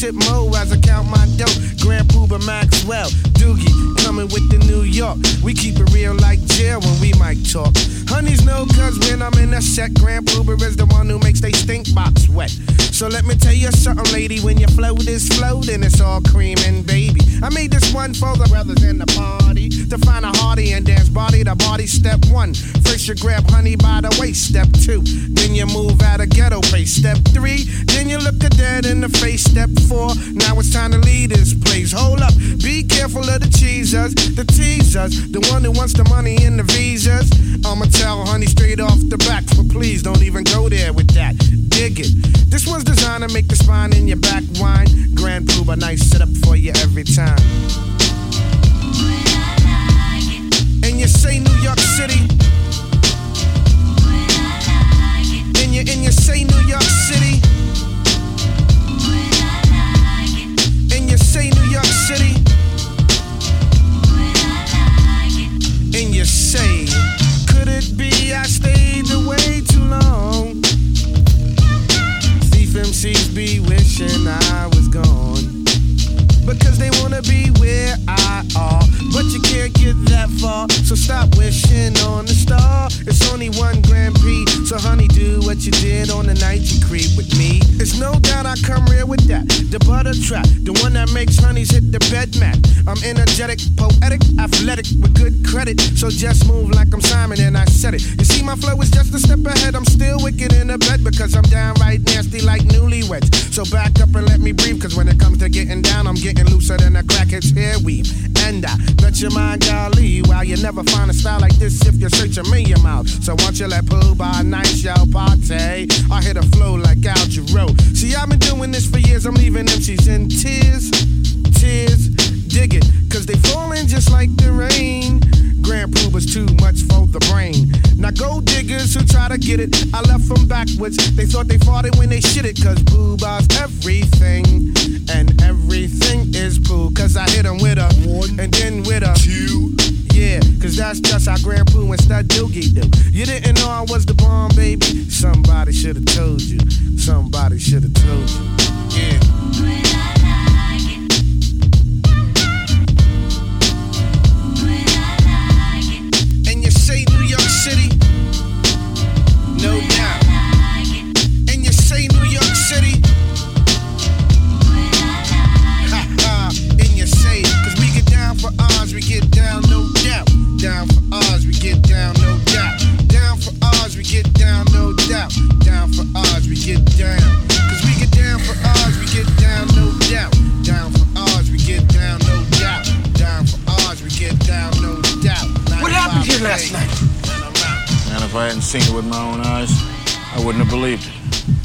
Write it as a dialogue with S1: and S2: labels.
S1: tip mo as I count my dough. Grand Puba Maxwell, Doogie, coming with the New York. We keep it real like jail when we might talk. Honeys know cause when I'm in a set, Grand Puba is the one who makes they stink box wet. So let me tell you something, lady, when your float is floating, it's all creaming, baby. I made this one for the brothers in the party to find a hearty and dance body to body. Step one, first you grab honey by the waist. Step two, then you move at a ghetto pace. Step three, then you look a dead in the face. Step four, now it's time to leave this place. Hold up, be careful of the cheesers, the teasers, the one who wants the money and the visas. I'ma tell honey straight off the back, but please don't even go there with that. Dig it. This one's designed to make the spine in your back whine. Grand Puba, nice setup for you every time. And you say New York City. And you say New York City. And you say New York City. And you say, could it be I stayed away too long? Thief MCs be wishing I was gone, because they wanna be where I are, but you can't get that far. So stop wishing on the star. It's only one Grand Prix, so honey, do what you did on the night you creep with me. It's no doubt I come real with that, the butter trap, the one that makes honeys hit the bed mat. I'm energetic, poetic, athletic, with good credit, so just move like I'm Simon and I said it. You see my flow is just a step ahead. I'm still wicked in the bed because I'm downright nasty like newlyweds. So back up and let me breathe, cause when it comes to getting down, I'm getting looser than a crackhead's hair weave. And I bet your mind, golly, wow, you never find a style like this if you search a million miles. So won't you let Pooh by night y'all party? I hit a flow like Al Jarreau. See, I've been doing this for years. I'm leaving MCs in tears, tears. Dig it, cause they falling just like the rain. Grand Puba's too much for the brain. Now gold diggers who try to get it, I left them backwards. They thought they fought it when they shit it, cause Puba's everything. And everything is Pooh, cause I hit them with a one and then with a two. Yeah, cause that's just how Grand Pooh and Stud Doogie do. You didn't know I was the bomb, baby? Somebody should've told you. Somebody should've told you. Yeah. City, no doubt. And you say New York City, ha ha. And you say, cause we get down for ours, we get down, no doubt. Down for ours, we get down, no doubt. Down for ours, we get down, no doubt. Down for ours, we get down. Cause we get down for ours, we get down, no doubt. Down for ours, we get down, no doubt. Down for ours, we get down, no doubt.
S2: What happened here last night?
S3: And if I hadn't seen it with my own eyes, I wouldn't have believed it.